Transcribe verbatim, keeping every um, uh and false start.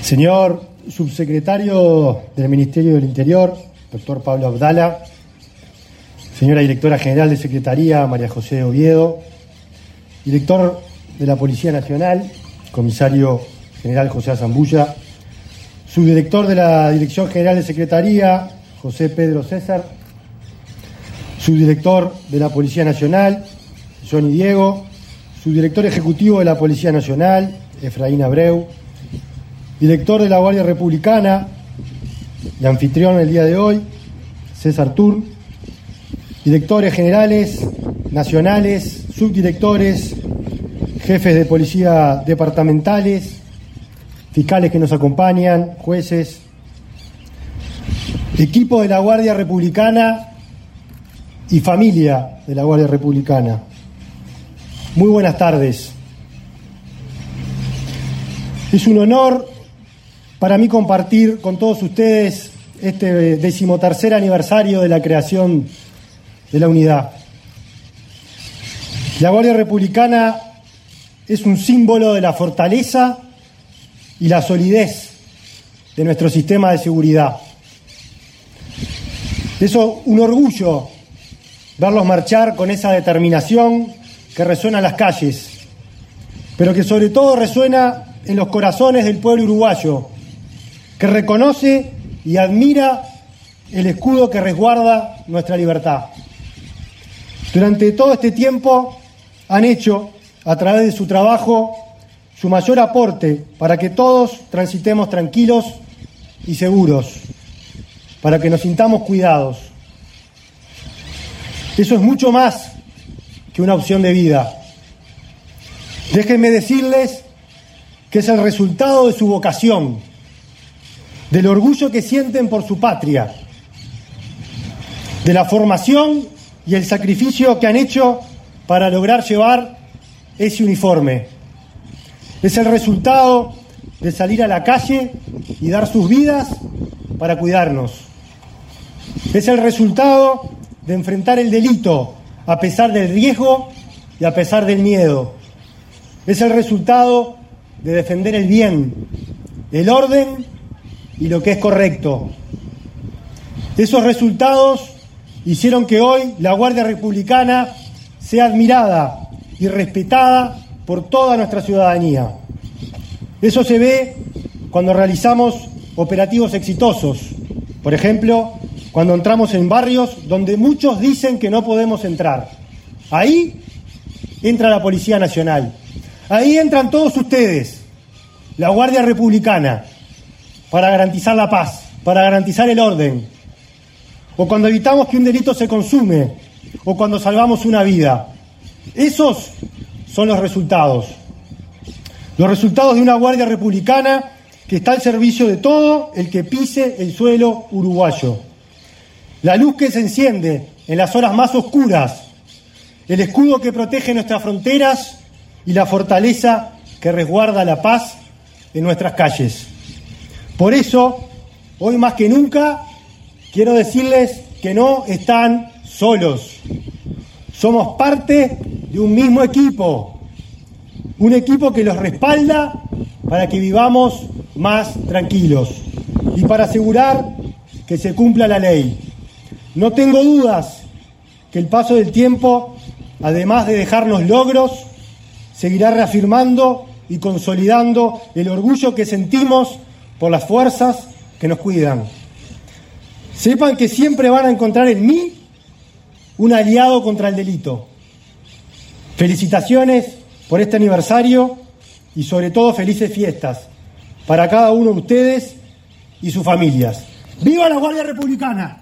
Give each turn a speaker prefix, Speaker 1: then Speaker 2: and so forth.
Speaker 1: Señor subsecretario del Ministerio del Interior, doctor Pablo Abdala, señora directora general de Secretaría, María José Oviedo, director de la Policía Nacional, comisario general José Azambulla, subdirector de la Dirección General de Secretaría, José Pedro César, subdirector de la Policía Nacional, Johnny Diego, subdirector ejecutivo de la Policía Nacional, Efraín Abreu, director de la Guardia Republicana y anfitrión el día de hoy, César Tur, directores generales, nacionales, subdirectores, jefes de policía departamentales, fiscales que nos acompañan, jueces, equipo de la Guardia Republicana y familia de la Guardia Republicana. Muy buenas tardes. Es un honor para mí compartir con todos ustedes este decimotercer aniversario de la creación de la unidad. La Guardia Republicana es un símbolo de la fortaleza y la solidez de nuestro sistema de seguridad. Es un orgullo verlos marchar con esa determinación que resuena en las calles, pero que sobre todo resuena en los corazones del pueblo uruguayo, que reconoce y admira el escudo que resguarda nuestra libertad. Durante todo este tiempo han hecho, a través de su trabajo, su mayor aporte para que todos transitemos tranquilos y seguros, para que nos sintamos cuidados. Eso es mucho más que una opción de vida. Déjenme decirles que es el resultado de su vocación, del orgullo que sienten por su patria, de la formación y el sacrificio que han hecho para lograr llevar ese uniforme. Es el resultado de salir a la calle y dar sus vidas para cuidarnos. Es el resultado de enfrentar el delito a pesar del riesgo y a pesar del miedo. Es el resultado de defender el bien, el orden y lo que es correcto. Esos resultados hicieron que hoy la Guardia Republicana sea admirada y respetada por toda nuestra ciudadanía. Eso se ve cuando realizamos operativos exitosos. Por ejemplo, cuando entramos en barrios donde muchos dicen que no podemos entrar. Ahí entra la Policía Nacional. Ahí entran todos ustedes, la Guardia Republicana, para garantizar la paz, para garantizar el orden. O cuando evitamos que un delito se consume, o cuando salvamos una vida. Esos son los resultados. Los resultados de una Guardia Republicana que está al servicio de todo el que pise el suelo uruguayo. La luz que se enciende en las horas más oscuras, el escudo que protege nuestras fronteras y la fortaleza que resguarda la paz en nuestras calles. Por eso, hoy más que nunca, quiero decirles que no están solos. Somos parte de un mismo equipo, un equipo que los respalda para que vivamos más tranquilos y para asegurar que se cumpla la ley. No tengo dudas que el paso del tiempo, además de dejarnos logros, seguirá reafirmando y consolidando el orgullo que sentimos por las fuerzas que nos cuidan. Sepan que siempre van a encontrar en mí un aliado contra el delito. Felicitaciones por este aniversario y sobre todo felices fiestas para cada uno de ustedes y sus familias. ¡Viva la Guardia Republicana!